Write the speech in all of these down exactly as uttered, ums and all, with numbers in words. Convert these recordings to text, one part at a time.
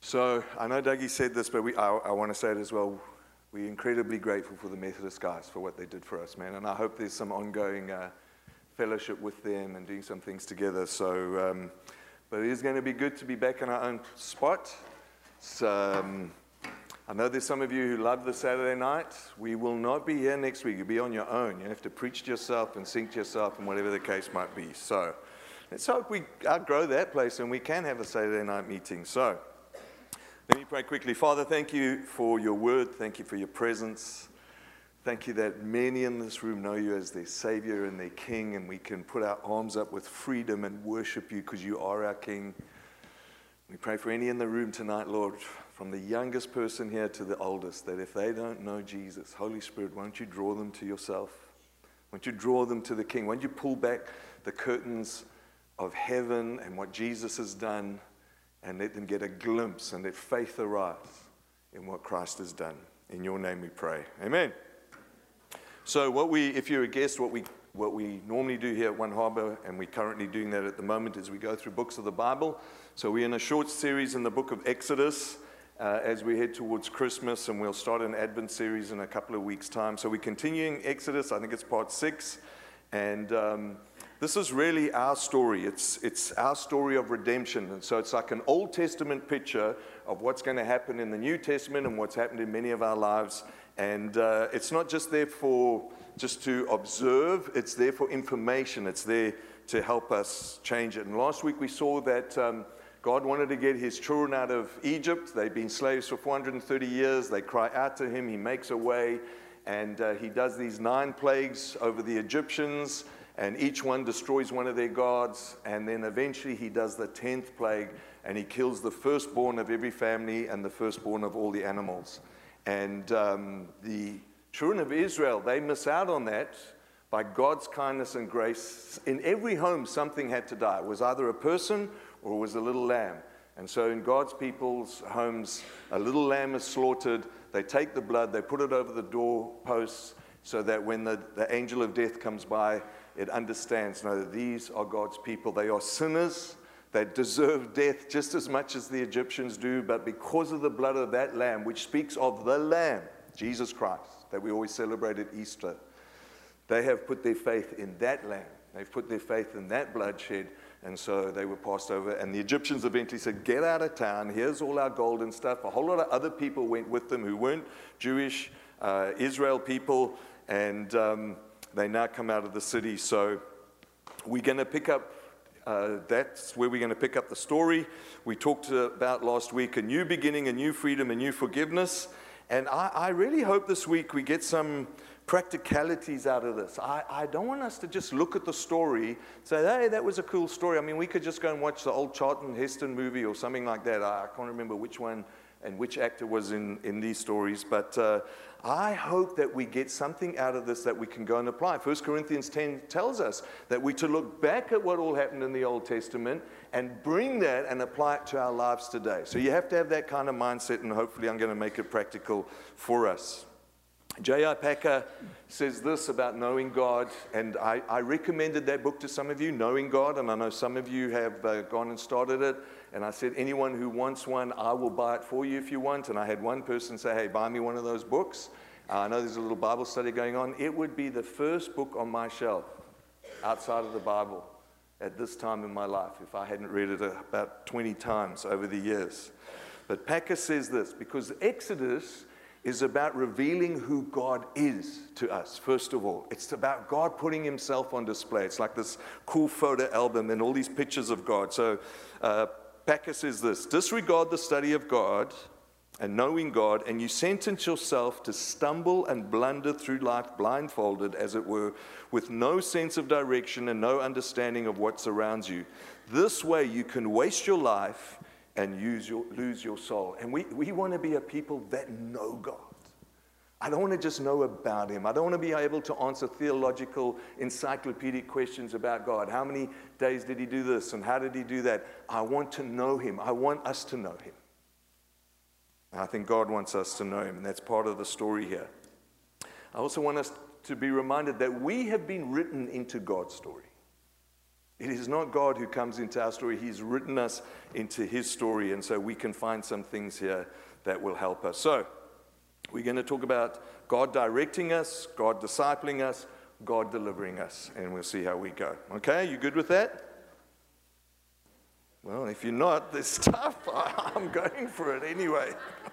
So I know Dougie said this, but we, I, I want to say it as well. We're incredibly grateful for the Methodist guys for what they did for us, man. And I hope there's some ongoing uh, fellowship with them and doing some things together. So, um, but it is going to be good to be back in our own spot. So, um, I know there's some of you who love the Saturday night. We will not be here next week. You'll be on your own. You have to preach to yourself and sing to yourself and whatever the case might be. So let's hope we outgrow that place and we can have a Saturday night meeting. So let me pray quickly. Father, thank you for your word. Thank you for your presence. Thank you that many in this room know you as their Savior and their King, and we can put our arms up with freedom and worship you because you are our King. We pray for any in the room tonight, Lord, from the youngest person here to the oldest, that if they don't know Jesus, Holy Spirit, won't you draw them to yourself? Won't you draw them to the King? Won't you pull back the curtains of heaven and what Jesus has done and let them get a glimpse and let faith arise in what Christ has done? In your name we pray. Amen. So what we, if you're a guest, what we what we normally do here at One Harbour, and we're currently doing that at the moment, is we go through books of the Bible. So we're in a short series in the book of Exodus uh, as we head towards Christmas, and we'll start an Advent series in a couple of weeks' time. So we're continuing Exodus. I think it's part six, and um, this is really our story. It's it's our story of redemption, and so it's like an Old Testament picture of what's going to happen in the New Testament and what's happened in many of our lives. And uh, it's not just there for just to observe, it's there for information. It's there to help us change it. And last week we saw that um, God wanted to get his children out of Egypt. They've been slaves for four hundred thirty years. They cry out to him. He makes a way. And uh, he does these nine plagues over the Egyptians. And each one destroys one of their gods. And then eventually he does the tenth plague. And he kills the firstborn of every family and the firstborn of all the animals. And um, the children of Israel, they miss out on that by God's kindness and grace. In every home, something had to die. It was either a person or it was a little lamb. And so in God's people's homes, a little lamb is slaughtered. They take the blood, they put it over the doorposts so that when the, the angel of death comes by, it understands, no, these are God's people. They are sinners. They deserve death just as much as the Egyptians do, but because of the blood of that lamb, which speaks of the Lamb, Jesus Christ, that we always celebrate at Easter, they have put their faith in that lamb. They've put their faith in that bloodshed, and so they were passed over. And the Egyptians eventually said, get out of town. Here's all our gold and stuff. A whole lot of other people went with them who weren't Jewish, uh, Israel people, and um, they now come out of the city. So we're going to pick up Uh, that's where we're going to pick up the story. We talked about last week a new beginning, a new freedom, a new forgiveness. And I, I really hope this week we get some practicalities out of this. I, I don't want us to just look at the story and say, hey, that was a cool story. I mean, we could just go and watch the old Charlton Heston movie or something like that. I, I can't remember which one and which actor was in, in these stories. But uh, I hope that we get something out of this that we can go and apply. First Corinthians ten tells us that we're to look back at what all happened in the Old Testament and bring that and apply it to our lives today. So you have to have that kind of mindset, and hopefully I'm going to make it practical for us. J I Packer says this about knowing God, and I, I recommended that book to some of you, Knowing God, and I know some of you have uh, gone and started it. And I said, anyone who wants one, I will buy it for you if you want. And I had one person say, hey, buy me one of those books. Uh, I know there's a little Bible study going on. It would be the first book on my shelf outside of the Bible at this time in my life if I hadn't read it about twenty times over the years. But Packer says this, because Exodus is about revealing who God is to us, first of all. It's about God putting himself on display. It's like this cool photo album and all these pictures of God. So uh, Packer says this, disregard the study of God and knowing God, and you sentence yourself to stumble and blunder through life blindfolded, as it were, with no sense of direction and no understanding of what surrounds you. This way you can waste your life and use your, lose your soul. And we, we want to be a people that know God. I don't want to just know about him. I don't want to be able to answer theological, encyclopedic questions about God. How many days did he do this and how did he do that? I want to know him. I want us to know him. And I think God wants us to know him, and that's part of the story here. I also want us to be reminded that we have been written into God's story. It is not God who comes into our story. He's written us into his story, and so we can find some things here that will help us. So, we're going to talk about God directing us, God discipling us, God delivering us, and we'll see how we go. Okay, you good with that? Well, if you're not, this tough. I'm going for it anyway.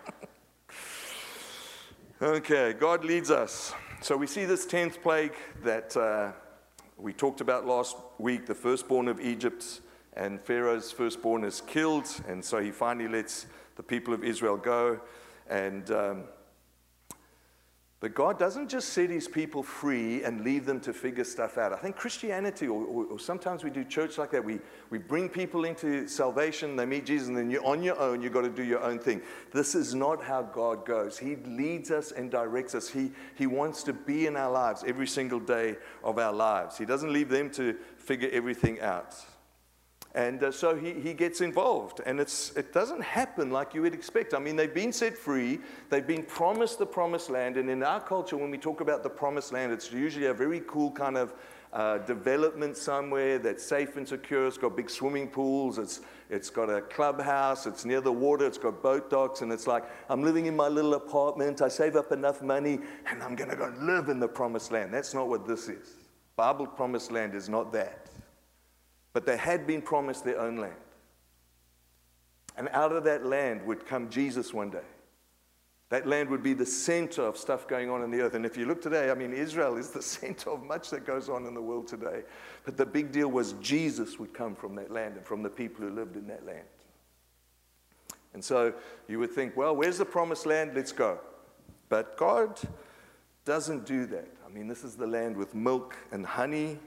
Okay, God leads us. So we see this tenth plague that uh, we talked about last week, the firstborn of Egypt, and Pharaoh's firstborn is killed, and so he finally lets the people of Israel go. And um, but God doesn't just set his people free and leave them to figure stuff out. I think Christianity, or, or, or sometimes we do church like that, we, we bring people into salvation, they meet Jesus, and then you're on your own, you've got to do your own thing. This is not how God goes. He leads us and directs us. He, he wants to be in our lives every single day of our lives. He doesn't leave them to figure everything out. And uh, so he, he gets involved, and it's, it doesn't happen like you would expect. I mean, they've been set free, they've been promised the promised land, and in our culture, when we talk about the promised land, it's usually a very cool kind of uh, development somewhere that's safe and secure. It's got big swimming pools, it's, it's got a clubhouse, it's near the water, it's got boat docks, and it's like, I'm living in my little apartment, I save up enough money, and I'm going to go live in the promised land. That's not what this is. Bible promised land is not that. But they had been promised their own land. And out of that land would come Jesus one day. That land would be the center of stuff going on in the earth. And if you look today, I mean, Israel is the center of much that goes on in the world today. But the big deal was Jesus would come from that land and from the people who lived in that land. And so you would think, well, where's the promised land? Let's go. But God doesn't do that. I mean, this is the land with milk and honey.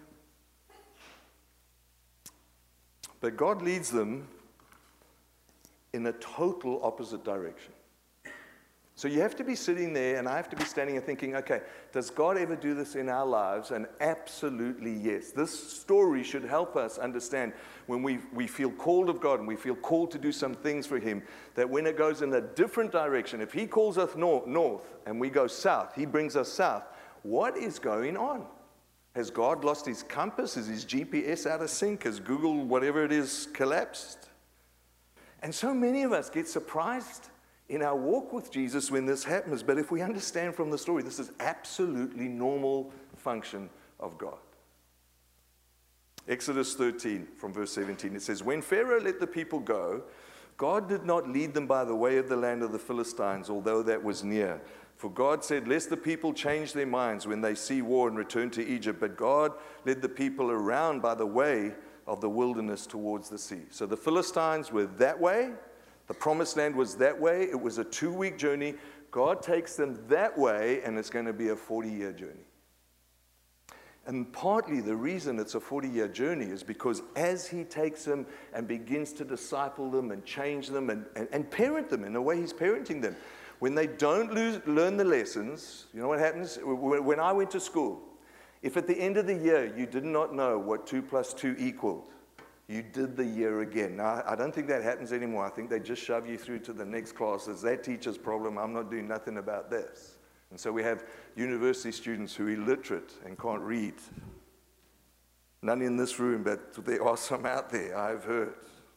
But God leads them in a total opposite direction. So you have to be sitting there, and I have to be standing and thinking, okay, does God ever do this in our lives? And absolutely yes. This story should help us understand when we, we feel called of God and we feel called to do some things for him, that when it goes in a different direction, if he calls us north, north and we go south, he brings us south, what is going on? Has God lost his compass? Is his G P S out of sync? Has Google, whatever it is, collapsed? And so many of us get surprised in our walk with Jesus when this happens. But if we understand from the story, this is absolutely normal function of God. Exodus thirteen from verse seventeen, it says, when Pharaoh let the people go, God did not lead them by the way of the land of the Philistines, although that was near. For God said, lest the people change their minds when they see war and return to Egypt. But God led the people around by the way of the wilderness towards the sea. So the Philistines were that way. The promised land was that way. It was a two-week journey. God takes them that way, and it's going to be a forty-year journey. And partly the reason it's a forty-year journey is because as he takes them and begins to disciple them and change them and, and, and parent them in the way he's parenting them, when they don't lose, learn the lessons, you know what happens? When I went to school, if at the end of the year you did not know what two plus two equaled, you did the year again. Now, I don't think that happens anymore. I think they just shove you through to the next class. It's that teacher's problem. I'm not doing nothing about this. And so we have university students who are illiterate and can't read. None in this room, but there are some out there, I've heard.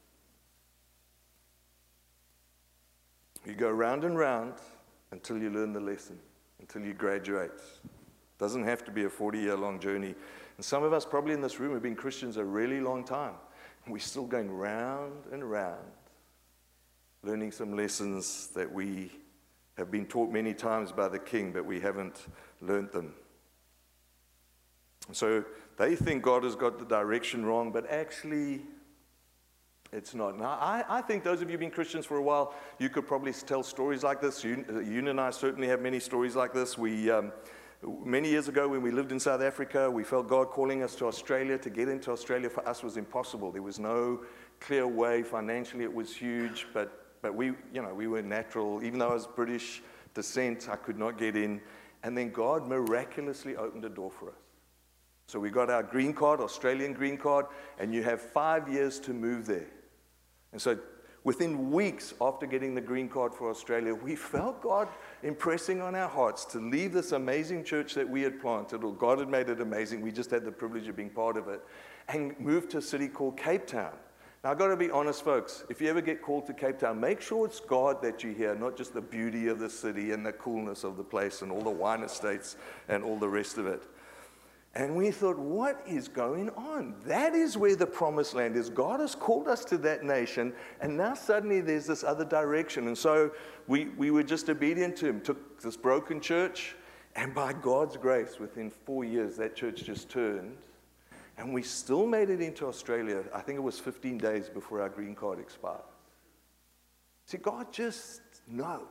You go round and round until you learn the lesson, until you graduate. It doesn't have to be a forty-year long journey. And some of us probably in this room have been Christians a really long time. And we're still going round and round, learning some lessons that we have been taught many times by the King, but we haven't learned them. And so they think God has got the direction wrong, but actually it's not. Now, I, I think those of you who've been Christians for a while, you could probably tell stories like this. You, you and I certainly have many stories like this. We, um, many years ago when we lived in South Africa, we felt God calling us to Australia. To get into Australia for us was impossible. There was no clear way. Financially, it was huge, but, but we, you know, we were natural. Even though I was British descent, I could not get in. And then God miraculously opened a door for us. So we got our green card, Australian green card, and you have five years to move there. And so Within weeks after getting the green card for Australia, we felt God impressing on our hearts to leave this amazing church that we had planted, or God had made it amazing. We just had the privilege of being part of it, and move to a city called Cape Town. Now, I've got to be honest, folks. If you ever get called to Cape Town, make sure it's God that you hear, not just the beauty of the city and the coolness of the place and all the wine estates and all the rest of it. And we thought, what is going on? That is where the promised land is. God has called us to that nation, and now suddenly there's this other direction. And so we, we were just obedient to him, took this broken church, and by God's grace, within four years, that church just turned. And we still made it into Australia. I think it was fifteen days before our green card expired. See, God just knows.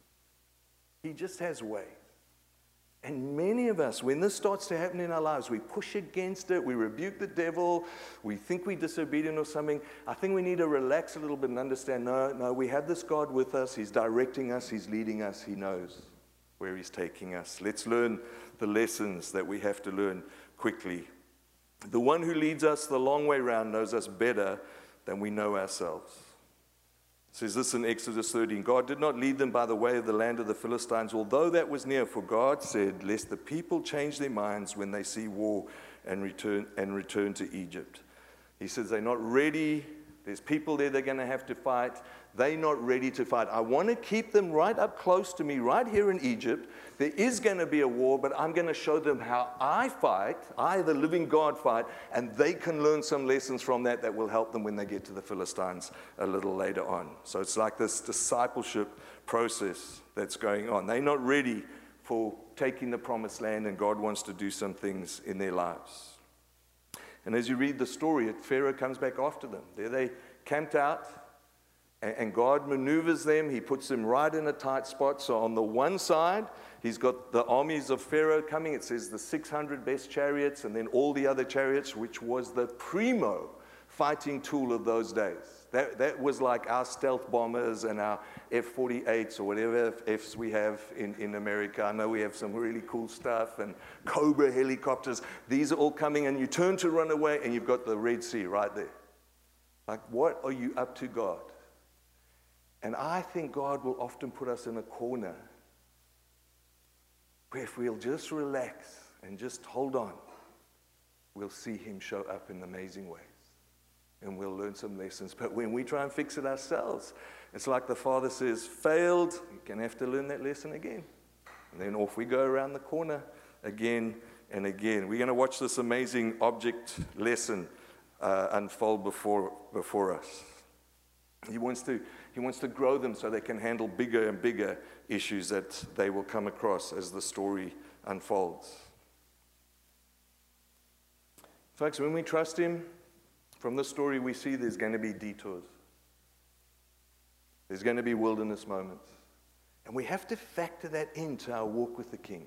He just has ways. And many of us, when this starts to happen in our lives, we push against it, we rebuke the devil, we think we're disobedient or something. I think we need to relax a little bit and understand, no, no, we have this God with us. He's directing us. He's leading us. He knows where he's taking us. Let's learn the lessons that we have to learn quickly. The one who leads us the long way round knows us better than we know ourselves. It says this in Exodus thirteen, God did not lead them by the way of the land of the Philistines, although that was near, for God said, lest the people change their minds when they see war and return, and return to Egypt. He says they're not ready. There's people there they're going to have to fight. They're not ready to fight. I want to keep them right up close to me, right here in Egypt. There is going to be a war, but I'm going to show them how I fight, I, the living God, fight, and they can learn some lessons from that that will help them when they get to the Philistines a little later on. So it's like this discipleship process that's going on. They're not ready for taking the promised land, and God wants to do some things in their lives. And as you read the story, Pharaoh comes back after them. There they camped out, and God maneuvers them. He puts them right in a tight spot. So on the one side, he's got the armies of Pharaoh coming. It says the six hundred best chariots, and then all the other chariots, which was the primo fighting tool of those days. That, that was like our stealth bombers and our F forty-eights or whatever Fs we have in, in America. I know we have some really cool stuff, and Cobra helicopters. These are all coming, and you turn to run away, and you've got the Red Sea right there. Like, what are you up to, God? And I think God will often put us in a corner where if we'll just relax and just hold on, we'll see him show up in amazing ways. And we'll learn some lessons. But when we try and fix it ourselves, it's like the Father says, failed, you're going to have to learn that lesson again. And then off we go around the corner again and again. We're going to watch this amazing object lesson uh, unfold before, before us. He wants to, he wants to grow them so they can handle bigger and bigger issues that they will come across as the story unfolds. Folks, when we trust him, from this story we see there's going to be detours. There's going to be wilderness moments. And we have to factor that into our walk with the King.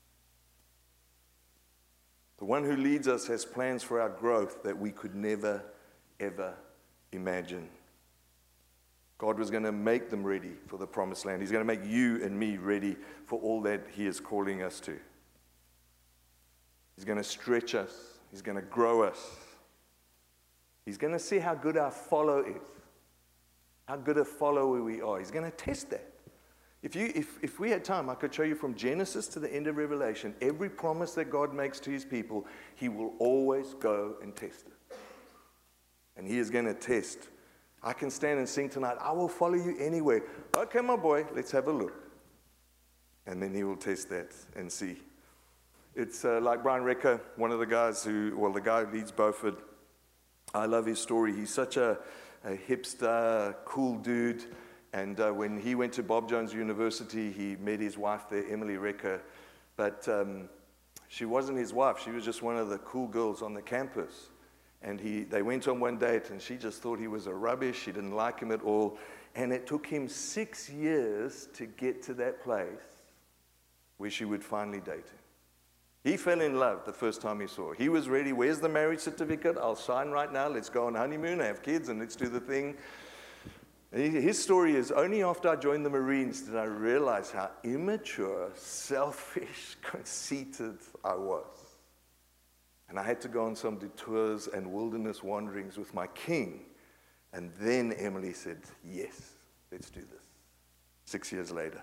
The one who leads us has plans for our growth that we could never, ever imagine. God was going to make them ready for the promised land. He's going to make you and me ready for all that he is calling us to. He's going to stretch us. He's going to grow us. He's going to see how good our follow is, how good a follower we are. He's going to test that. If, you, if, if we had time, I could show you from Genesis to the end of Revelation, every promise that God makes to his people, he will always go and test it. And he is going to test. I can stand and sing tonight, I will follow you anywhere. Okay, my boy, let's have a look. And then he will test that and see. It's uh, like Brian Recker, one of the guys who, well, the guy who leads Beaufort. I love his story. He's such a, a hipster, cool dude. And uh, when he went to Bob Jones University, he met his wife there, Emily Recker. But um, she wasn't his wife. She was just one of the cool girls on the campus. And he, they went on one date, and she just thought he was a rubbish. She didn't like him at all. And it took him six years to get to that place where she would finally date him. He fell in love the first time he saw her. He was ready. Where's the marriage certificate? I'll sign right now. Let's go on honeymoon, have kids, and let's do the thing. His story is, only after I joined the Marines did I realize how immature, selfish, conceited I was. And I had to go on some detours and wilderness wanderings with my King And then Emily said, yes, let's do this. Six years later.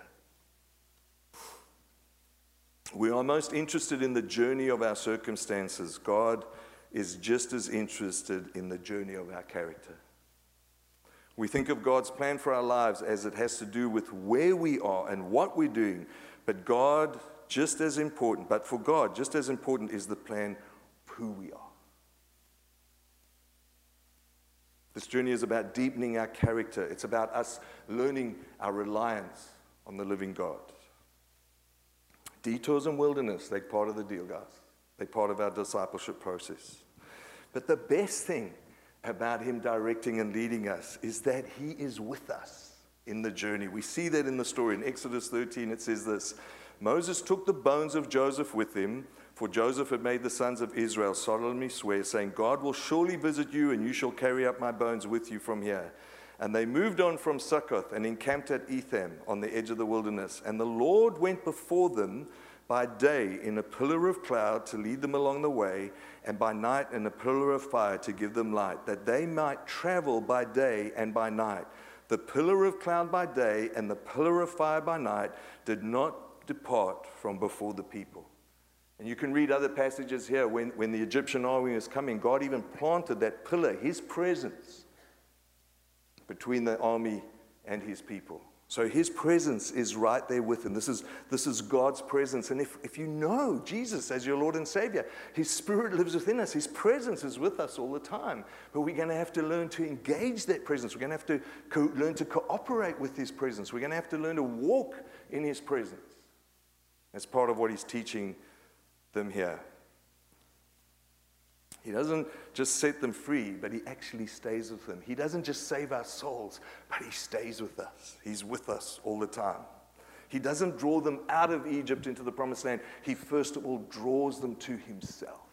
We are most interested in the journey of our circumstances. God is just as interested in the journey of our character. We think of God's plan for our lives as it has to do with where we are and what we're doing. But God, just as important, but for God, just as important is the plan of who we are. This journey is about deepening our character. It's about us learning our reliance on the living God. Detours and wilderness, they're part of the deal, guys. They're part of our discipleship process. But the best thing about him directing and leading us is that he is with us in the journey. We see that in the story. In Exodus thirteen, it says this: Moses took the bones of Joseph with him, for Joseph had made the sons of Israel solemnly swear, saying, God will surely visit you, and you shall carry up my bones with you from here. And they moved on from Succoth and encamped at Etham on the edge of the wilderness. And the Lord went before them by day in a pillar of cloud to lead them along the way, and by night in a pillar of fire to give them light, that they might travel by day and by night. The pillar of cloud by day and the pillar of fire by night did not depart from before the people. And you can read other passages here. When, when the Egyptian army was coming, God even planted that pillar, his presence, between the army and his people. So his presence is right there with them. This is, this is God's presence. And if, if you know Jesus as your Lord and Savior, his Spirit lives within us. His presence is with us all the time. But we're going to have to learn to engage that presence. We're going to have to co- learn to cooperate with his presence. We're going to have to learn to walk in his presence. That's part of what he's teaching them here. He doesn't just set them free, but he actually stays with them. He doesn't just save our souls, but he stays with us. He's with us all the time. He doesn't draw them out of Egypt into the promised land. He first of all draws them to himself.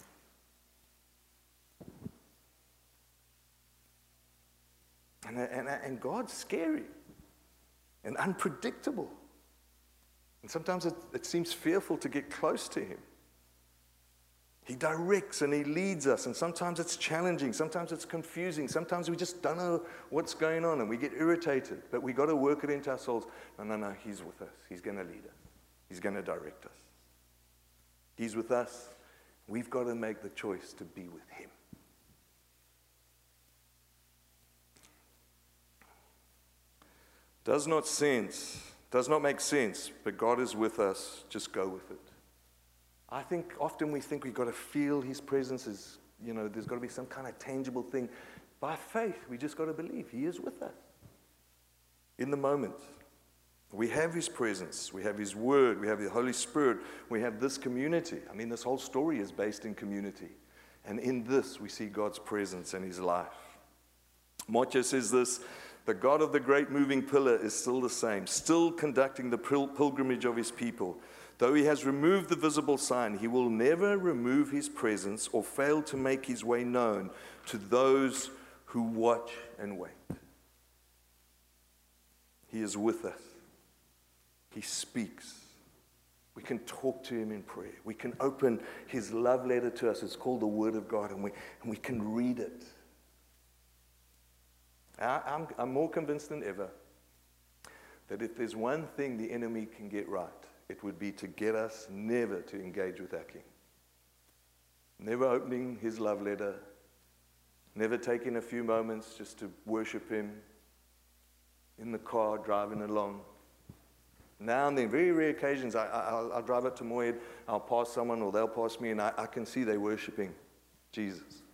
And, and, and God's scary and unpredictable. And sometimes it, it seems fearful to get close to him. He directs and he leads us, and sometimes it's challenging, sometimes it's confusing, sometimes we just don't know what's going on and we get irritated, but we got to work it into our souls. No, no, no, he's with us. He's going to lead us. He's going to direct us. He's with us. We've got to make the choice to be with him. Does not sense, does not make sense, but God is with us. Just go with it. I think often we think we've got to feel his presence. Is, you know, there's got to be some kind of tangible thing. By faith, we just got to believe he is with us in the moment. We have his presence. We have his word. We have the Holy Spirit. We have this community. I mean, this whole story is based in community. And in this, we see God's presence and his life. Mocha says this: the God of the great moving pillar is still the same, still conducting the pil- pilgrimage of his people. Though he has removed the visible sign, he will never remove his presence or fail to make his way known to those who watch and wait. He is with us. He speaks. We can talk to him in prayer. We can open his love letter to us. It's called the Word of God, and we, and we can read it. I, I'm, I'm more convinced than ever that if there's one thing the enemy can get right, it would be to get us never to engage with our King. Never opening his love letter. Never taking a few moments just to worship him. In the car, driving along. Now and then, very rare occasions, I, I, I'll, I'll drive up to Moed, I'll pass someone or they'll pass me, and I, I can see they're worshiping Jesus.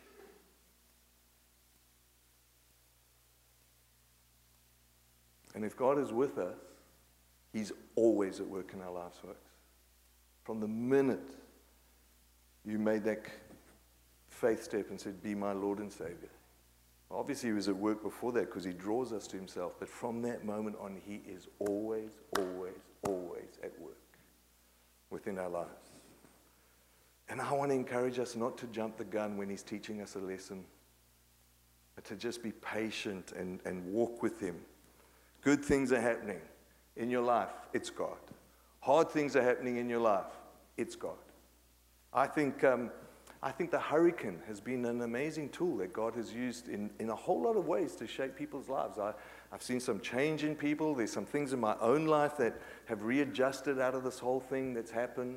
And if God is with us, he's always at work in our lives, folks. From the minute you made that faith step and said, be my Lord and Savior. Obviously, he was at work before that because he draws us to himself. But from that moment on, he is always, always, always at work within our lives. And I want to encourage us not to jump the gun when he's teaching us a lesson, but to just be patient and, and walk with him. Good things are happening in your life, it's God. Hard things are happening in your life, it's God. I think um, I think the hurricane has been an amazing tool that God has used in, in a whole lot of ways to shape people's lives. I, I've seen some change in people. There's some things in my own life that have readjusted out of this whole thing that's happened.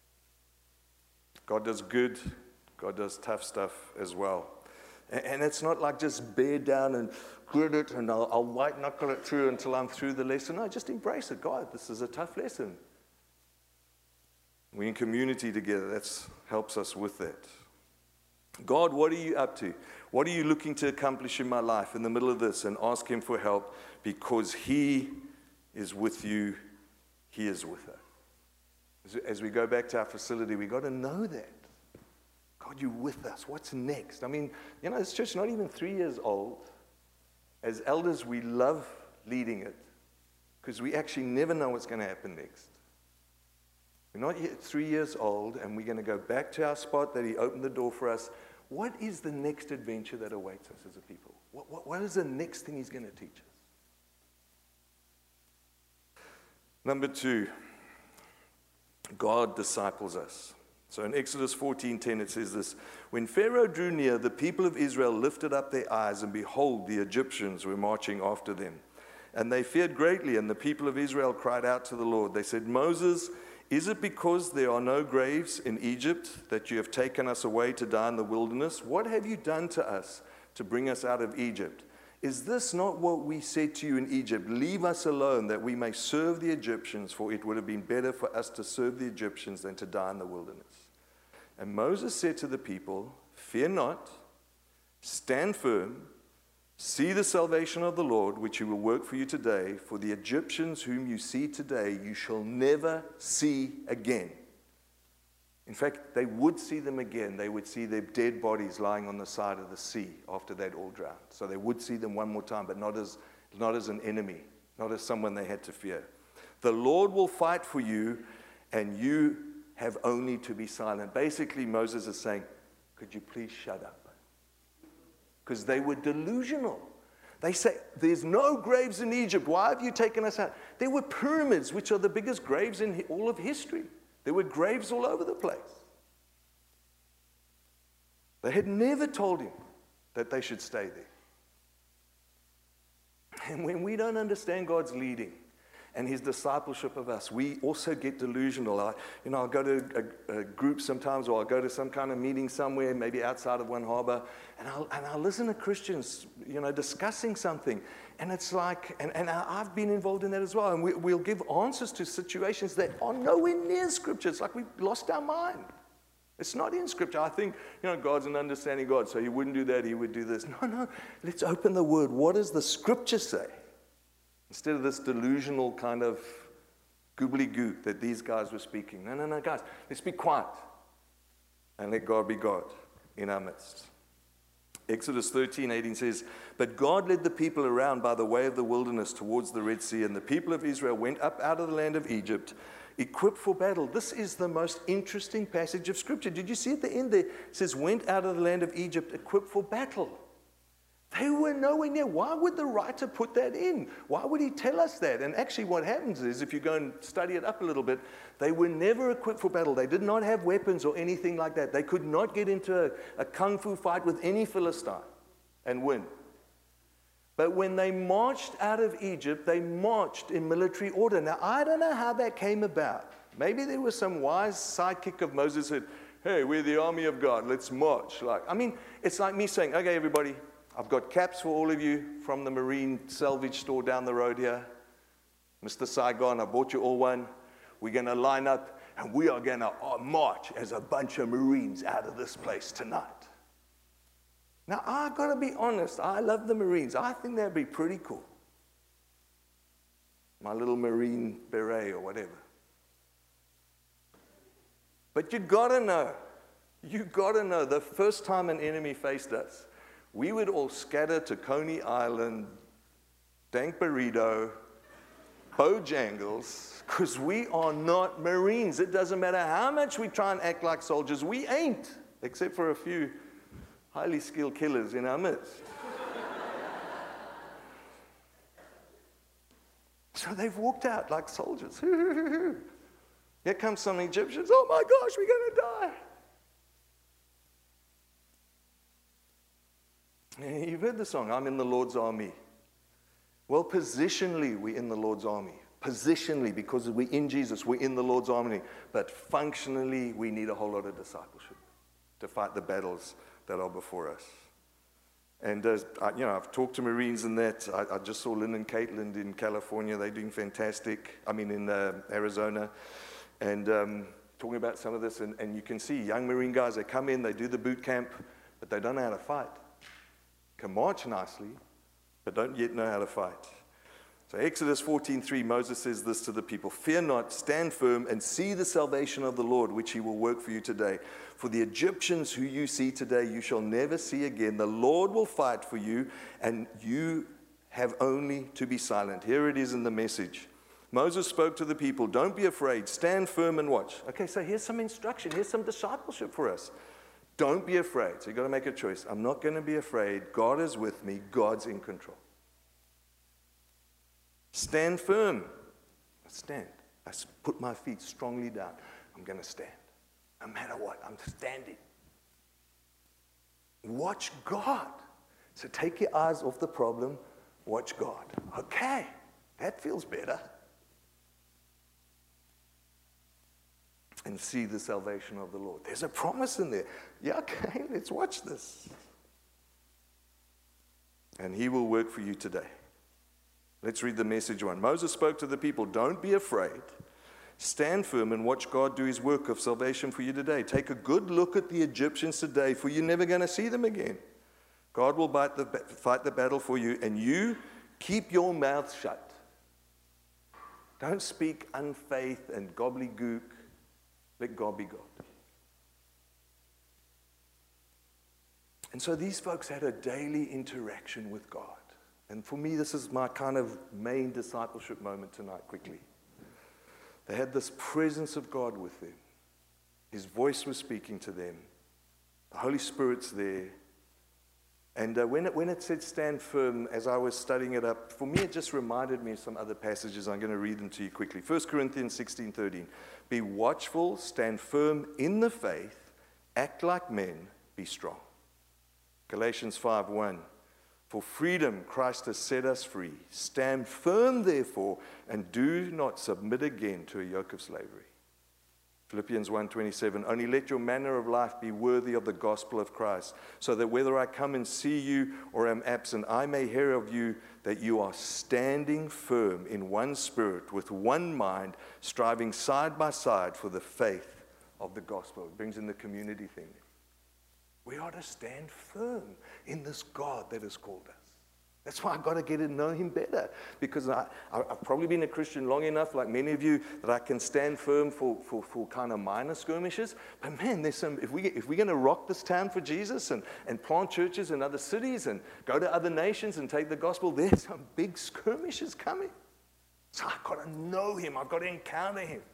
God does good. God does tough stuff as well. And, and it's not like just bear down and grit it and I'll, I'll white knuckle it through until I'm through the lesson. No, just embrace it. God, this is a tough lesson. We're in community together. That helps us with that. God, what are you up to? What are you looking to accomplish in my life in the middle of this? And ask him for help, because he is with you. He is with us. As, as we go back to our facility, we've got to know that. God, you're with us. What's next? I mean, you know, this church is not even three years old. As elders, we love leading it because we actually never know what's going to happen next. We're not yet three years old, and we're going to go back to our spot that he opened the door for us. What is the next adventure that awaits us as a people? What, what, what is the next thing he's going to teach us? Number two, God disciples us. So in Exodus fourteen ten, it says this: when Pharaoh drew near, the people of Israel lifted up their eyes, and behold, the Egyptians were marching after them. And they feared greatly, and the people of Israel cried out to the Lord. They said, Moses, is it because there are no graves in Egypt that you have taken us away to die in the wilderness? What have you done to us to bring us out of Egypt? Is this not what we said to you in Egypt? Leave us alone that we may serve the Egyptians, for it would have been better for us to serve the Egyptians than to die in the wilderness. And Moses said to the people, fear not, stand firm, see the salvation of the Lord, which he will work for you today. For the Egyptians whom you see today, you shall never see again. In fact, they would see them again. They would see their dead bodies lying on the side of the sea after they'd all drowned. So they would see them one more time, but not as, not as an enemy, not as someone they had to fear. The Lord will fight for you, and you have only to be silent. Basically, Moses is saying, could you please shut up? Because they were delusional. They say, there's no graves in Egypt. Why have you taken us out? There were pyramids, which are the biggest graves in all of history. There were graves all over the place. They had never told him that they should stay there. And when we don't understand God's leading and his discipleship of us, we also get delusional. I, you know, I'll go to a, a group sometimes, or I'll go to some kind of meeting somewhere, maybe outside of One Harbor, and I'll, and I'll listen to Christians, you know, discussing something. And it's like, and, and I've been involved in that as well. And we, we'll give answers to situations that are nowhere near Scripture. It's like we've lost our mind. It's not in Scripture. I think, you know, God's an understanding God, so he wouldn't do that, he would do this. No, no, let's open the Word. What does the Scripture say? Instead of this delusional kind of goobly-goo that these guys were speaking. No, no, no, guys, let's be quiet and let God be God in our midst. Exodus thirteen eighteen says, but God led the people around by the way of the wilderness towards the Red Sea, and the people of Israel went up out of the land of Egypt, equipped for battle. This is the most interesting passage of Scripture. Did you see at the end there? It says, went out of the land of Egypt, equipped for battle. They were nowhere near. Why would the writer put that in? Why would he tell us that? And actually what happens is, if you go and study it up a little bit, they were never equipped for battle. They did not have weapons or anything like that. They could not get into a, a kung fu fight with any Philistine and win. But when they marched out of Egypt, they marched in military order. Now, I don't know how that came about. Maybe there was some wise sidekick of Moses who said, hey, we're the army of God. Let's march. Like, I mean, it's like me saying, okay, everybody, I've got caps for all of you from the marine salvage store down the road here. Mister Saigon, I bought you all one. We're going to line up, and we are going to march as a bunch of Marines out of this place tonight. Now, I've got to be honest. I love the Marines. I think that'd be pretty cool. My little Marine beret or whatever. But you got to know, you got to know, the first time an enemy faced us, we would all scatter to Coney Island, Dank Burrito, Bojangles, because we are not Marines. It doesn't matter how much we try and act like soldiers, we ain't, except for a few highly skilled killers in our midst. So they've walked out like soldiers. Here comes some Egyptians. Oh my gosh, we're going to die. You've heard the song, I'm in the Lord's army. Well, positionally, we're in the Lord's army. Positionally, because we're in Jesus, we're in the Lord's army. But functionally, we need a whole lot of discipleship to fight the battles that are before us. And, uh, I, you know, I've talked to Marines and that. I, I just saw Lynn and Caitlin in California. They're doing fantastic. I mean, in uh, Arizona. And um, talking about some of this. And, and you can see young Marine guys, they come in, they do the boot camp, but they don't know how to fight. Can march nicely, but don't yet know how to fight. So Exodus fourteen three, Moses says this to the people, fear not, stand firm, and see the salvation of the Lord, which he will work for you today. For the Egyptians who you see today, you shall never see again. The Lord will fight for you, and you have only to be silent. Here it is in the Message. Moses spoke to the people, don't be afraid, stand firm and watch. Okay, so here's some instruction, here's some discipleship for us. Don't be afraid. So you've got to make a choice. I'm not going to be afraid. God is with me. God's in control. Stand firm. I stand. I put my feet strongly down. I'm going to stand. No matter what, I'm standing. Watch God. So take your eyes off the problem. Watch God. Okay, that feels better. And see the salvation of the Lord. There's a promise in there. Yeah, okay, let's watch this. And he will work for you today. Let's read the Message one. Moses spoke to the people, don't be afraid. Stand firm and watch God do his work of salvation for you today. Take a good look at the Egyptians today, for you're never going to see them again. God will fight the, fight the battle for you, and you keep your mouth shut. Don't speak unfaith and gobbledygook. Let God be God. And so these folks had a daily interaction with God. And for me, this is my kind of main discipleship moment tonight, quickly. They had this presence of God with them. His voice was speaking to them. The Holy Spirit's there. And uh, when, it, when it said stand firm, as I was studying it up, for me it just reminded me of some other passages. I'm going to read them to you quickly. First Corinthians sixteen thirteen. Be watchful, stand firm in the faith, act like men, be strong. Galatians five one. For freedom Christ has set us free. Stand firm, therefore, and do not submit again to a yoke of slavery. Philippians one twenty-seven, only let your manner of life be worthy of the gospel of Christ, so that whether I come and see you or am absent, I may hear of you that you are standing firm in one spirit, with one mind, striving side by side for the faith of the gospel. It brings in the community thing. We are to stand firm in this God that has called us. That's why I've got to get to know him better, because I, I've probably been a Christian long enough, like many of you, that I can stand firm for, for, for kind of minor skirmishes. But man, there's some, if, we, if we're going to rock this town for Jesus and, and plant churches in other cities and go to other nations and take the gospel, there's some big skirmishes coming. So I've got to know him. I've got to encounter him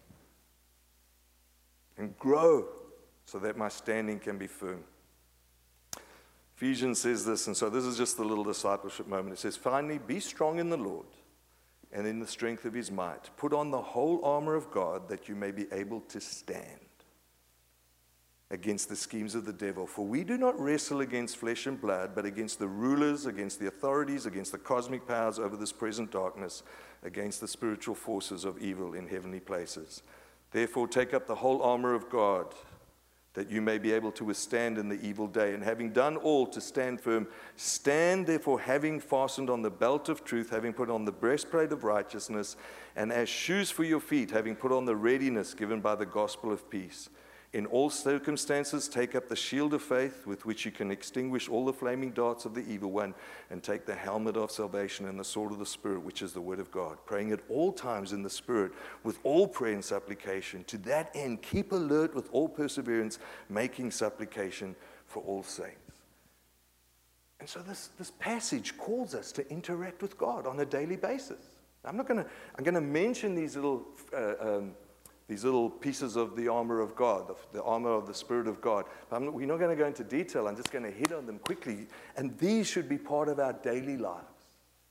and grow so that my standing can be firm. Ephesians says this, and so this is just the little discipleship moment. It says, finally, be strong in the Lord and in the strength of his might. Put on the whole armor of God that you may be able to stand against the schemes of the devil. For we do not wrestle against flesh and blood, but against the rulers, against the authorities, against the cosmic powers over this present darkness, against the spiritual forces of evil in heavenly places. Therefore, take up the whole armor of God, that you may be able to withstand in the evil day. And having done all to stand firm, stand therefore, having fastened on the belt of truth, having put on the breastplate of righteousness, and as shoes for your feet, having put on the readiness given by the gospel of peace. In all circumstances, take up the shield of faith with which you can extinguish all the flaming darts of the evil one, and take the helmet of salvation and the sword of the Spirit, which is the word of God, praying at all times in the Spirit with all prayer and supplication. To that end, keep alert with all perseverance, making supplication for all saints. And so this, this passage calls us to interact with God on a daily basis. I'm not going to, I'm going to mention these little uh, um, These little pieces of the armor of God, the armor of the Spirit of God. But not, we're not going to go into detail. I'm just going to hit on them quickly. And these should be part of our daily lives.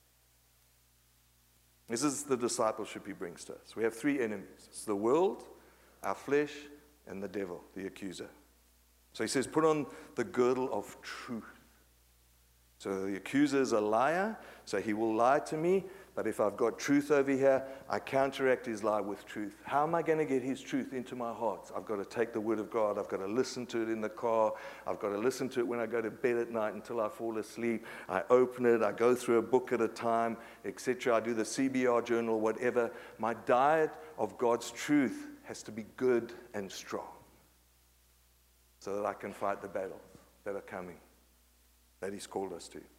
This is the discipleship he brings to us. We have three enemies. It's the world, our flesh, and the devil, the accuser. So he says, put on the girdle of truth. So the accuser is a liar, so he will lie to me. But if I've got truth over here, I counteract his lie with truth. How am I going to get his truth into my heart? I've got to take the word of God. I've got to listen to it in the car. I've got to listen to it when I go to bed at night until I fall asleep. I open it. I go through a book at a time, et cetera. I do the C B R journal, whatever. My diet of God's truth has to be good and strong so that I can fight the battles that are coming, that he's called us to.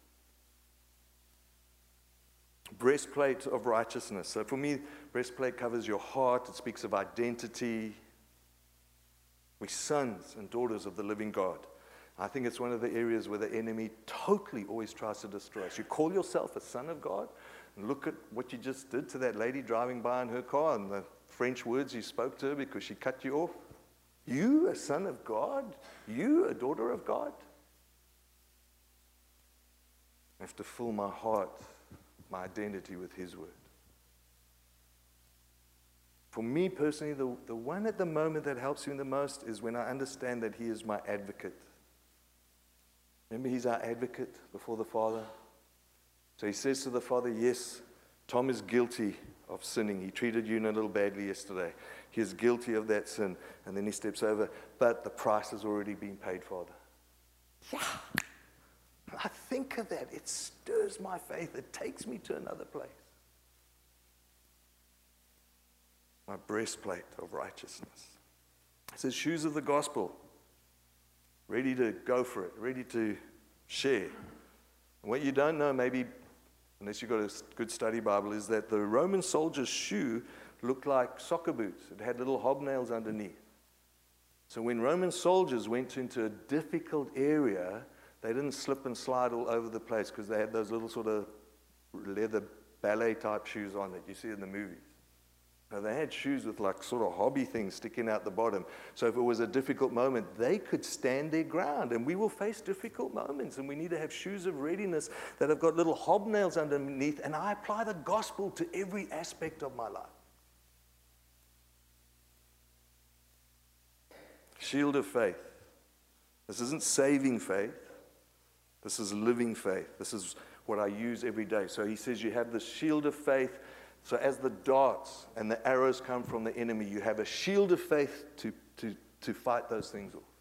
Breastplate of righteousness. So for me, breastplate covers your heart. It speaks of identity. We're sons and daughters of the living God. I think it's one of the areas where the enemy totally always tries to destroy us. You call yourself a son of God, and look at what you just did to that lady driving by in her car and the French words you spoke to her because she cut you off. You, a son of God? You, a daughter of God? I have to fill my heart, my identity with his word. For me personally, the, the one at the moment that helps me the most is when I understand that he is my advocate. Remember, he's our advocate before the Father. So he says to the Father, yes, Tom is guilty of sinning. He treated you a little badly yesterday. He is guilty of that sin. And then he steps over, but the price has already been paid, Father. Yeah. I think of that. It stirs my faith. It takes me to another place. My breastplate of righteousness. It says shoes of the gospel. Ready to go for it. Ready to share. And what you don't know, maybe, unless you've got a good study Bible, is that the Roman soldier's shoe looked like soccer boots. It had little hobnails underneath. So when Roman soldiers went into a difficult area, they didn't slip and slide all over the place because they had those little sort of leather ballet type shoes on that you see in the movies. Now they had shoes with like sort of hobby things sticking out the bottom. So if it was a difficult moment, they could stand their ground. And we will face difficult moments, and we need to have shoes of readiness that have got little hobnails underneath. And I apply the gospel to every aspect of my life. Shield of faith. This isn't saving faith. This is living faith. This is what I use every day. So he says you have the shield of faith. So as the darts and the arrows come from the enemy, you have a shield of faith to, to, to fight those things off.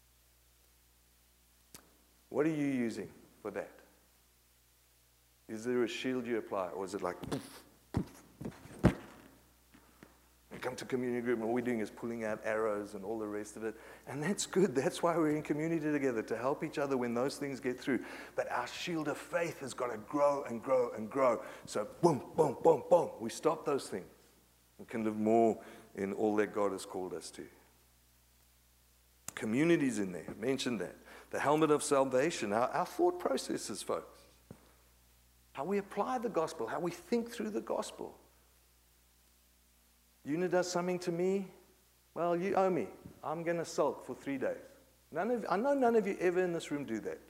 What are you using for that? Is there a shield you apply? Or is it like, poof, poof, poof. You come to community group and all we're doing is pulling out arrows and all the rest of it. And that's good. That's why we're in community together, to help each other when those things get through. But our shield of faith has got to grow and grow and grow. So boom, boom, boom, boom. We stop those things. We can live more in all that God has called us to. Community's in there. I mentioned that. The helmet of salvation. Our, our thought processes, folks. How we apply the gospel. How we think through the gospel. Una does something to me. Well, you owe me. I'm going to sulk for three days. None of, I know none of you ever in this room do that.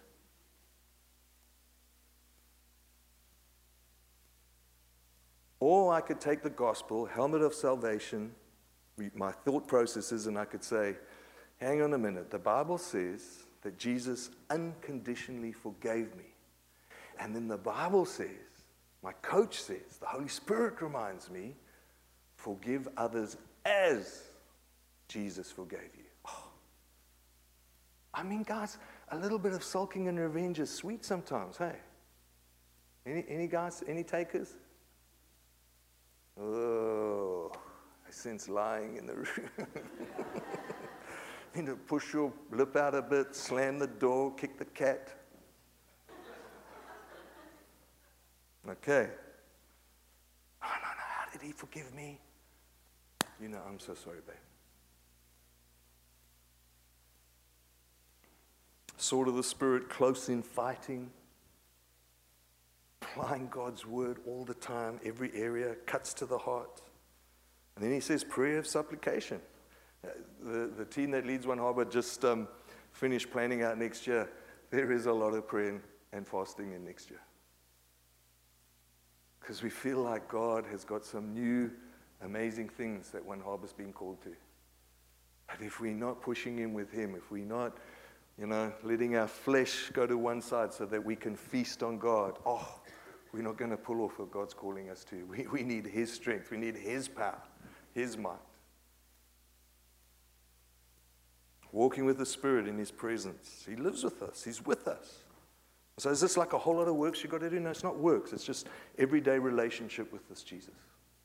Or I could take the gospel, helmet of salvation, my thought processes, and I could say, hang on a minute. The Bible says that Jesus unconditionally forgave me. And then the Bible says, my coach says, the Holy Spirit reminds me, forgive others as Jesus forgave you. Oh. I mean, guys, a little bit of sulking and revenge is sweet sometimes, hey? Any, any guys, any takers? Oh, I sense lying in the room. You know, push your lip out a bit, slam the door, kick the cat. Okay. Oh, no, no, how did he forgive me? You know, I'm so sorry, babe. Sword of the Spirit, close in fighting. Applying God's word all the time, every area, cuts to the heart. And then he says prayer of supplication. Uh, the, the team that leads One Harbor just um, finished planning out next year. There is a lot of prayer and fasting in next year. Because we feel like God has got some new amazing things that One Harbor's been called to. But if we're not pushing in with him, if we're not You know, letting our flesh go to one side so that we can feast on God. Oh, we're not going to pull off what God's calling us to. We, we need His strength. We need His power, His might. Walking with the Spirit in His presence. He lives with us. He's with us. So is this like a whole lot of works you've got to do? No, it's not works. It's just everyday relationship with this Jesus.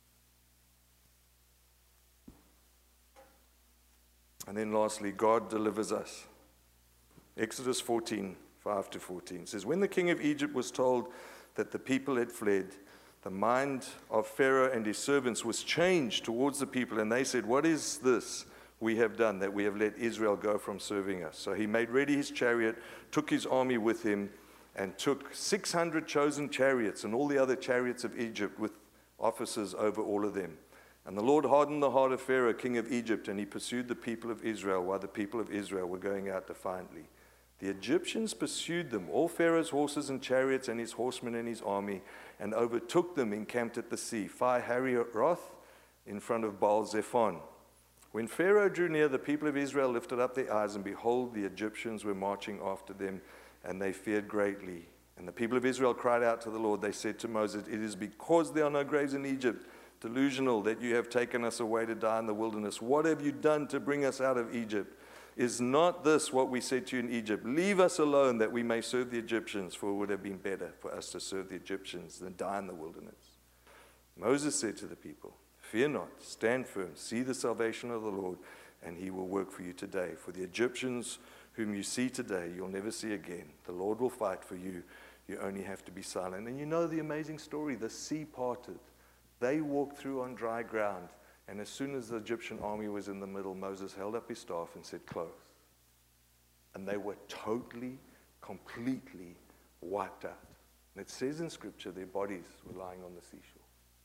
And then lastly, God delivers us. Exodus fourteen, five to fourteen says, when the king of Egypt was told that the people had fled, the mind of Pharaoh and his servants was changed towards the people, and they said, what is this we have done, that we have let Israel go from serving us? So he made ready his chariot, took his army with him, and took six hundred chosen chariots and all the other chariots of Egypt with officers over all of them. And the Lord hardened the heart of Pharaoh, king of Egypt, and he pursued the people of Israel while the people of Israel were going out defiantly. The Egyptians pursued them, all Pharaoh's horses and chariots and his horsemen and his army, and overtook them encamped at the sea, Fi Hahiroth, in front of Baal-zephon. When Pharaoh drew near, the people of Israel lifted up their eyes, and behold, the Egyptians were marching after them, and they feared greatly. And the people of Israel cried out to the Lord. They said to Moses, it is because there are no graves in Egypt, delusional, that you have taken us away to die in the wilderness. What have you done to bring us out of Egypt? Is not this what we said to you in Egypt? Leave us alone that we may serve the Egyptians, for it would have been better for us to serve the Egyptians than die in the wilderness. Moses said to the people, fear not, stand firm, see the salvation of the Lord, and he will work for you today. For the Egyptians whom you see today, you'll never see again. The Lord will fight for you. You only have to be silent. And you know the amazing story, the sea parted. They walked through on dry ground. And as soon as the Egyptian army was in the middle, Moses held up his staff and said, close. And they were totally, completely wiped out. And it says in Scripture their bodies were lying on the seashore.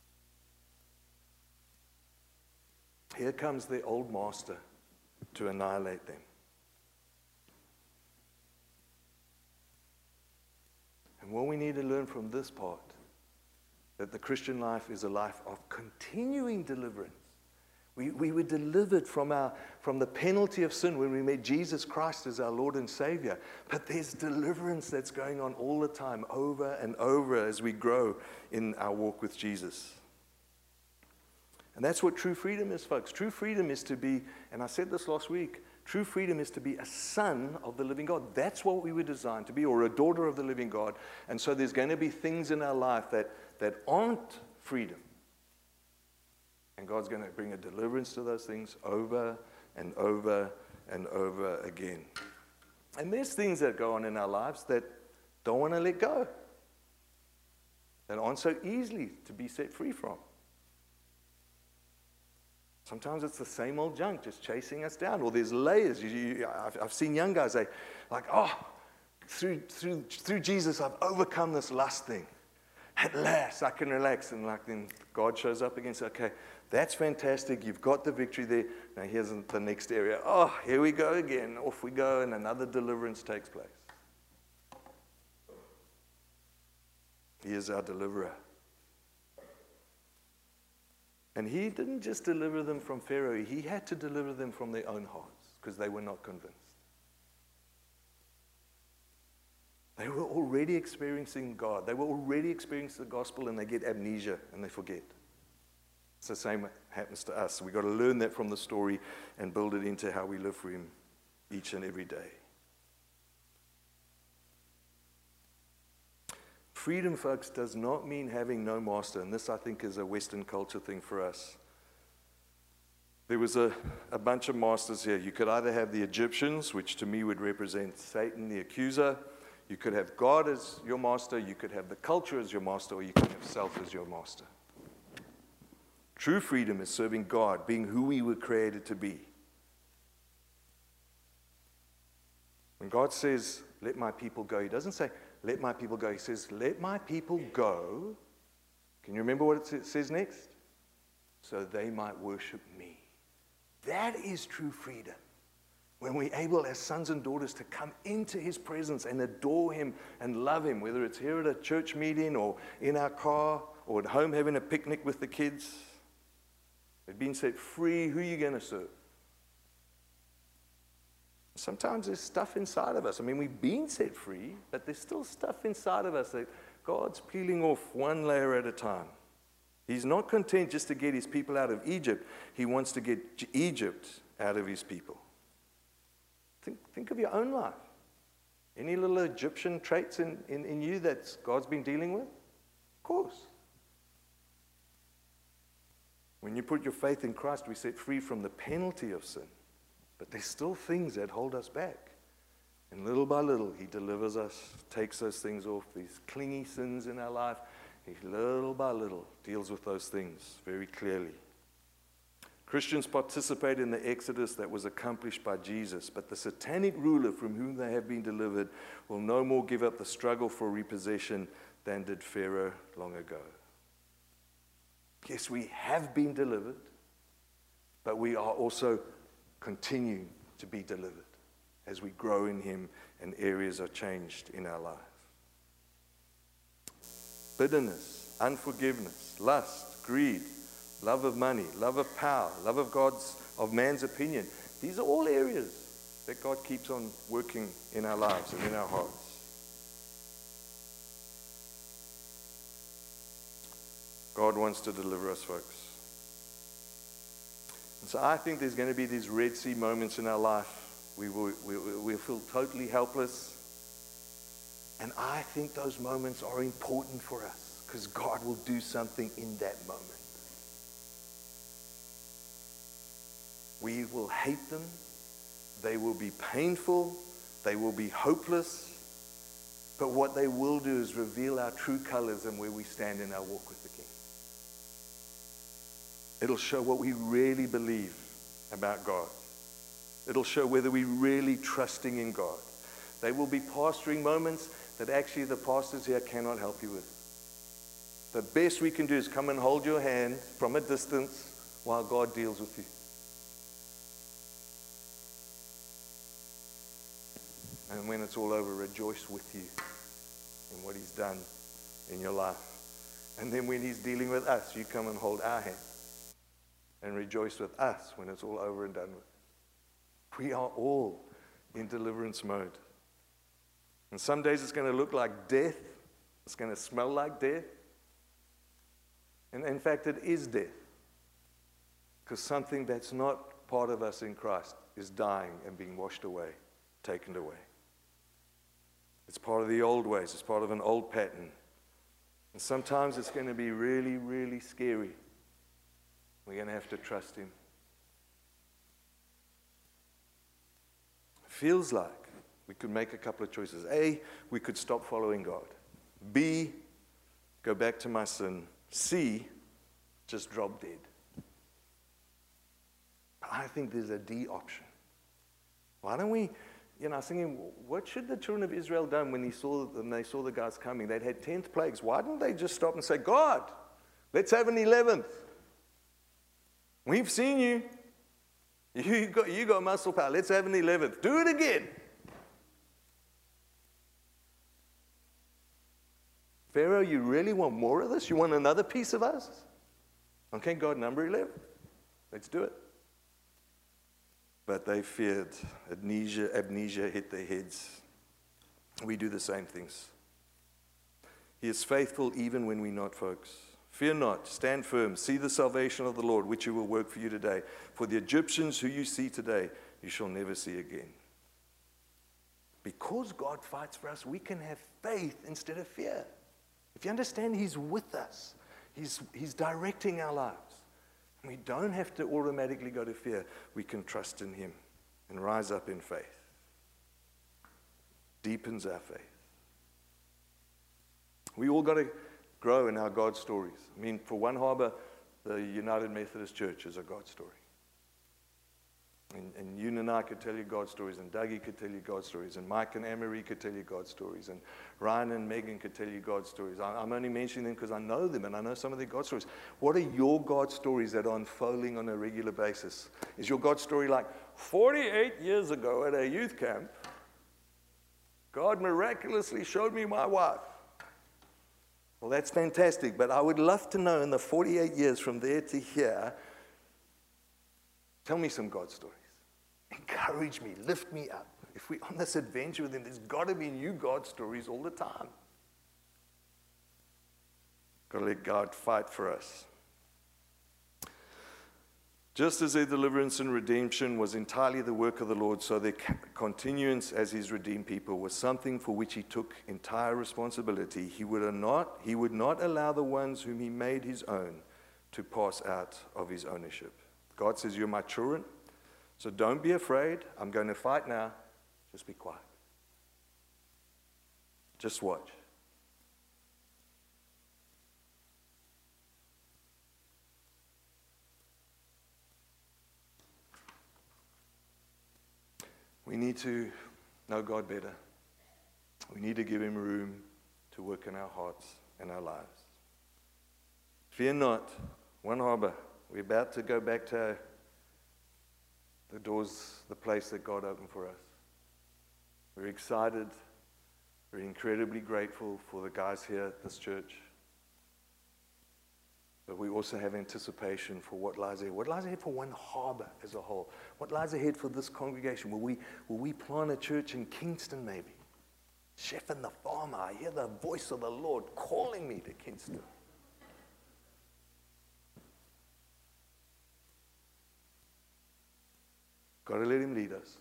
Here comes their old master to annihilate them. And what we need to learn from this part, that the Christian life is a life of continuing deliverance. We, we were delivered from, our, from the penalty of sin when we met Jesus Christ as our Lord and Savior. But there's deliverance that's going on all the time, over and over, as we grow in our walk with Jesus. And that's what true freedom is, folks. True freedom is to be, and I said this last week, true freedom is to be a son of the living God. That's what we were designed to be, or a daughter of the living God. And so there's going to be things in our life that, that aren't freedom. And God's going to bring a deliverance to those things over and over and over again. And there's things that go on in our lives that don't want to let go, that aren't so easily to be set free from. Sometimes it's the same old junk just chasing us down, or there's layers. You, you, I've, I've seen young guys, they like, oh, through, through, through Jesus, I've overcome this lust thing. At last, I can relax. And like then God shows up again and says, okay, that's fantastic. You've got the victory there. Now here's the next area. Oh, here we go again. Off we go, and another deliverance takes place. He is our deliverer. And he didn't just deliver them from Pharaoh. He had to deliver them from their own hearts because they were not convinced. They were already experiencing God. They were already experiencing the gospel, and they get amnesia and they forget. It's the same happens to us. We've got to learn that from the story and build it into how we live for him each and every day. Freedom, folks, does not mean having no master. And this, I think, is a Western culture thing for us. There was a, a bunch of masters here. You could either have the Egyptians, which to me would represent Satan, the accuser. You could have God as your master. You could have the culture as your master. Or you could have self as your master. True freedom is serving God, being who we were created to be. When God says, let my people go, he doesn't say, let my people go. He says, let my people go. Can you remember what it says next? So they might worship me. That is true freedom. When we're able as sons and daughters to come into his presence and adore him and love him, whether it's here at a church meeting or in our car or at home having a picnic with the kids. They've been set free. Who are you going to serve? Sometimes there's stuff inside of us. I mean, we've been set free, but there's still stuff inside of us that God's peeling off one layer at a time. He's not content just to get his people out of Egypt. He wants to get Egypt out of his people. Think, think of your own life. Any little Egyptian traits in, in, in you that God's been dealing with? Of course. When you put your faith in Christ, we're set free from the penalty of sin. But there's still things that hold us back. And little by little, he delivers us, takes those things off, these clingy sins in our life. He little by little deals with those things very clearly. Christians participate in the exodus that was accomplished by Jesus, but the satanic ruler from whom they have been delivered will no more give up the struggle for repossession than did Pharaoh long ago. Yes, we have been delivered, but we are also continuing to be delivered as we grow in him and areas are changed in our lives. Bitterness, unforgiveness, lust, greed, love of money, love of power, love of God's, of man's opinion. These are all areas that God keeps on working in our lives and in our hearts. God wants to deliver us, folks. And so I think there's going to be these Red Sea moments in our life. We will we, we'll feel totally helpless. And I think those moments are important for us because God will do something in that moment. We will hate them. They will be painful. They will be hopeless. But what they will do is reveal our true colors and where we stand in our walk with the King. It'll show what we really believe about God. It'll show whether we're really trusting in God. They will be pastoring moments that actually the pastors here cannot help you with. The best we can do is come and hold your hand from a distance while God deals with you. And when it's all over, rejoice with you in what he's done in your life. And then when he's dealing with us, you come and hold our hand and rejoice with us when it's all over and done with. We are all in deliverance mode. And some days it's going to look like death. It's going to smell like death. And in fact, it is death. Because something that's not part of us in Christ is dying and being washed away, taken away. It's part of the old ways. It's part of an old pattern. And sometimes it's going to be really, really scary. We're going to have to trust him. Feels like we could make a couple of choices. A, we could stop following God. B, go back to my sin. C, just drop dead. But I think there's a D option. Why don't we, you know, I was thinking, what should the children of Israel done when, he saw, when they saw the guys coming? They'd had tenth plagues. Why didn't they just stop and say, God, let's have an eleventh. We've seen you. You got, you got muscle power. Let's have an eleventh. Do it again. Pharaoh, you really want more of this? You want another piece of us? Okay, God, number eleven. Let's do it. But they feared. Amnesia, amnesia hit their heads. We do the same things. He is faithful even when we're not, folks. Fear not, stand firm, see the salvation of the Lord, which he will work for you today. For the Egyptians who you see today, you shall never see again. Because God fights for us, we can have faith instead of fear. If you understand, he's with us. He's, he's directing our lives. We don't have to automatically go to fear. We can trust in him and rise up in faith. Deepens our faith. We all got to grow in our God stories. I mean, for One Harbour, the United Methodist Church is a God story. And, and Yoon and I could tell you God stories, and Dougie could tell you God stories, and Mike and Anne-Marie could tell you God stories, and Ryan and Megan could tell you God stories. I, I'm only mentioning them because I know them, and I know some of their God stories. What are your God stories that are unfolding on a regular basis? Is your God story like, forty-eight years ago at a youth camp, God miraculously showed me my wife? Well, that's fantastic, but I would love to know in the forty-eight years from there to here, tell me some God stories. Encourage me, lift me up. If we're on this adventure with him, there's got to be new God stories all the time. Got to let God fight for us. Just as their deliverance and redemption was entirely the work of the Lord, so their continuance as his redeemed people was something for which he took entire responsibility. He would not, he would not allow the ones whom he made his own to pass out of his ownership. God says, you're my children, so don't be afraid. I'm going to fight now. Just be quiet. Just watch. We need to know God better. We need to give him room to work in our hearts and our lives. Fear not, One Harbor. We're about to go back to the doors, the place that God opened for us. We're excited. We're incredibly grateful for the guys here at this church. But we also have anticipation for what lies ahead. What lies ahead for One Harbor as a whole? What lies ahead for this congregation? Will we, will we plant a church in Kingston maybe? Chef and the farmer, I hear the voice of the Lord calling me to Kingston. Got to let him lead us.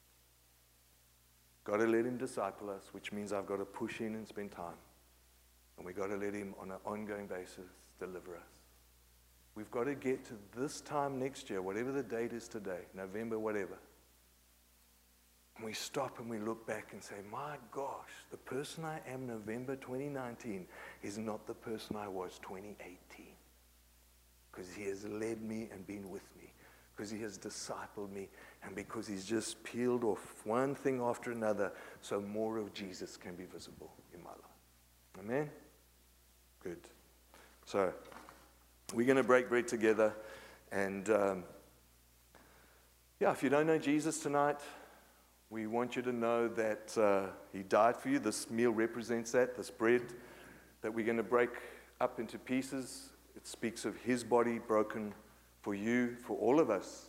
Got to let him disciple us, which means I've got to push in and spend time. And we've got to let him on an ongoing basis deliver us. We've got to get to this time next year, whatever the date is today, November, whatever. And we stop and we look back and say, my gosh, the person I am November twenty nineteen is not the person I was twenty eighteen. Because he has led me and been with me. Because he has discipled me. And because he's just peeled off one thing after another so more of Jesus can be visible in my life. Amen? Good. So, we're going to break bread together. And, um, yeah, if you don't know Jesus tonight, we want you to know that uh, he died for you. This meal represents that. This bread that we're going to break up into pieces, it speaks of his body broken for you, for all of us.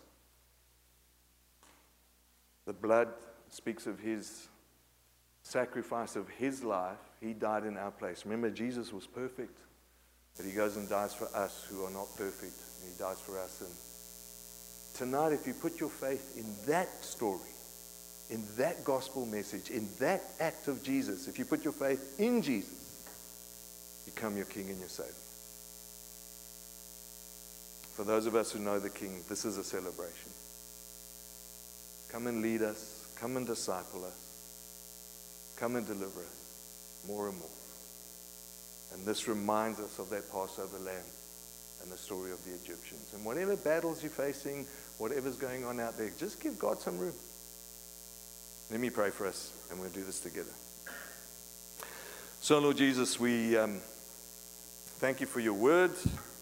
The blood speaks of his sacrifice of his life. He died in our place. Remember, Jesus was perfect. But he goes and dies for us who are not perfect. And he dies for us. And tonight, if you put your faith in that story, in that gospel message, in that act of Jesus, if you put your faith in Jesus, become your King and your Savior. For those of us who know the King, this is a celebration. Come and lead us. Come and disciple us. Come and deliver us more and more. And this reminds us of that Passover lamb and the story of the Egyptians. And whatever battles you're facing, whatever's going on out there, just give God some room. Let me pray for us, and we'll do this together. So, Lord Jesus, we um, thank you for your word.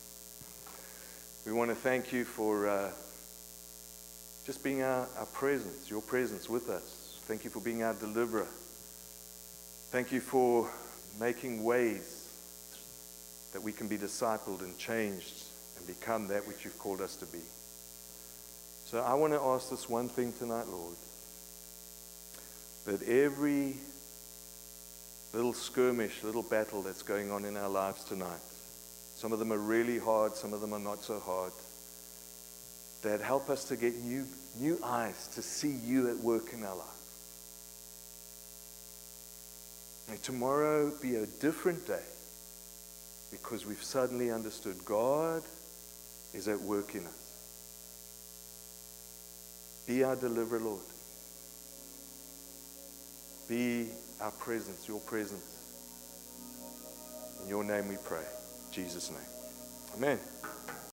We want to thank you for uh, just being our, our presence, your presence with us. Thank you for being our deliverer. Thank you for making ways that we can be discipled and changed and become that which you've called us to be. So I want to ask this one thing tonight, Lord, that every little skirmish, little battle that's going on in our lives tonight, some of them are really hard, some of them are not so hard, that help us to get new, new eyes to see you at work in our lives. May tomorrow be a different day, because we've suddenly understood God is at work in us. Be our deliverer, Lord. Be our presence, your presence. In your name we pray. In Jesus' name. Amen.